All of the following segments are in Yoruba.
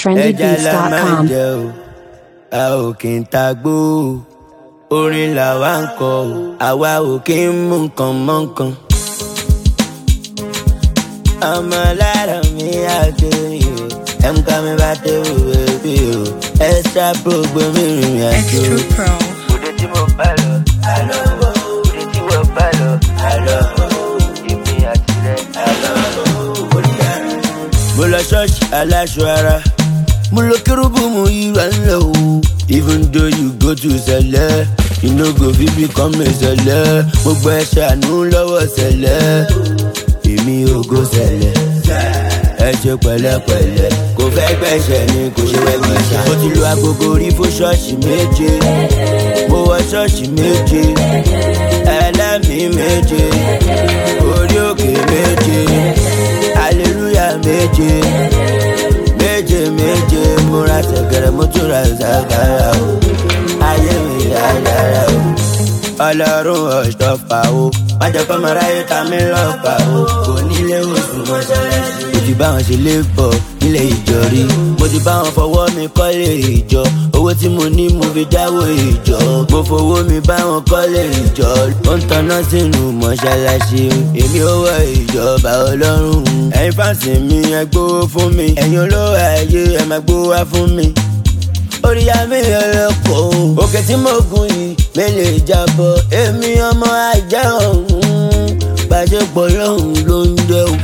trendybeats.com. A ò kí ń tagbó, orin làwa ń kọ, àwa ò kí ń mú nǹkan mọ́ nǹkan. Ọmọ lára mi àgbèrè o, ẹ̀mùká mi bá dé òwe bí o, extra pro gbómi rìn àjò. Extra pro. Òde tí mo bá lọ, àlọ́ bò, òde tí mo bá lọ, àlọ́ bò, èmi àti rẹ̀, àlọ́ bò, oníyàrá. Mo lọ ṣọ́ọ̀ṣì aláṣọ ara. Mo lo kérúbù mo yíra ńlẹ̀ o. Even though you go to sẹ̀lẹ̀, you no go fit become a sẹ̀lẹ̀. Mo gbọ́ ẹ ṣàánú lọ́wọ́ sẹ̀lẹ̀, èmi ò go sẹ̀lẹ̀. Ẹ ṣe pẹ̀lẹ́pẹ̀lẹ́, kò fẹ́ gbẹ̀ṣẹ̀ ni kò ṣe wẹ́ gbẹ̀ṣẹ̀. Mo ti lu agogo rí fún ṣọ́ọ̀ṣì méje, mo wọ ṣọ́ọ̀ṣì méje, ẹlẹ́mìí méje, orí òkè méje, hallelujah méje. Méje méje múra ṣẹ̀kẹ̀rẹ̀ mo tún ra ṣàkàrà o, ayé mi dáadáa o. Ọlọ́run ọ̀ṣọ́fà o, má jẹ́ kọ́ máa ráyè ta mí lọ́fà o. Kò nílé oṣù mọ́ṣáláṣí. Mo ti bá wọn ṣe lébọ̀ nílé ìjọ rí, mo ti bá wọn fọwọ́ mi kọ́lé ìjọ. Owó tí mo ní mo fi dáwó ìjọ, mo fowó mi bá wọn kọ́lé ìjọ. Ó ń tanná sínú mọ́ṣáláṣí, èmi ò wọ ìjọba Ọlọ́run. Ẹ̀yin fáǹsì mi ẹ gbówó fún mi, ẹ̀yin olówó ayé ẹ máa gbówó wá fún mi. Orí àmì ẹlẹ́kọ̀ọ́ òkè tí mo gùn yìí mi lè jábọ̀, èmi ọmọ ajá ọ̀hún. Gbàjẹ́pọ̀ lọ́hùn ló ń jẹ́ o.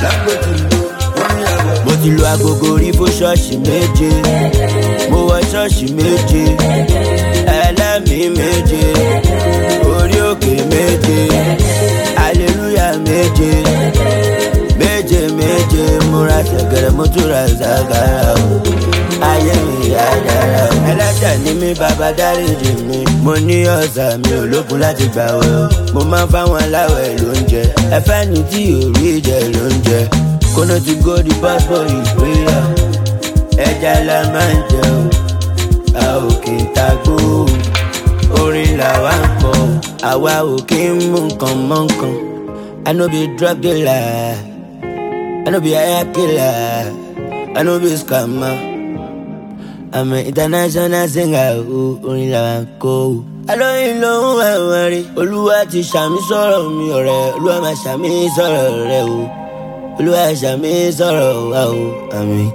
Mo ti lu agogo rí fún ṣọ́ọ̀ṣì méje, mo wọ ṣọ́ọ̀ṣì méje, ẹlẹ́mìí méje, orí òkè méje, hallelujah méje. Méje méje múra ṣẹ̀kẹ̀rẹ̀ mo tún ra ṣàkàrà o, ayé mi dáadáa o. Ẹlẹ́ṣẹ̀ ni mí bàbá dáríjì mi, mo ní ọ̀sà mi ò lókun láti gbààwẹ̀ o. Mo máa ń fáwọn aláwẹ̀ lóúnjẹ, ẹfẹ́ ni tí ò rí jẹ lóúnjẹ. Kóná ti gòdì pásítọ̀ ìgbéyà, ẹja la máa ń jẹ o. A ò kí ń tagbó, orin làwa ń kọ, àwa ò kí ń mú nǹkan mọ́ nǹkan. I no be drug dealer, I no be a killer, I no be scammer. I'm an international singer, orin làwa ń kọ o. Alóyin lòun àwọn rí, Olúwa ti ṣàmì sọ̀rọ̀ mi ọ̀rẹ́, Olúwa máa ṣàmì sọ̀rọ̀ rẹ o. Olúwa ṣàmì sọ̀rọ̀ wa o, àmín.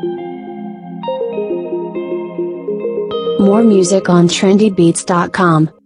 More music on trendybeats.com.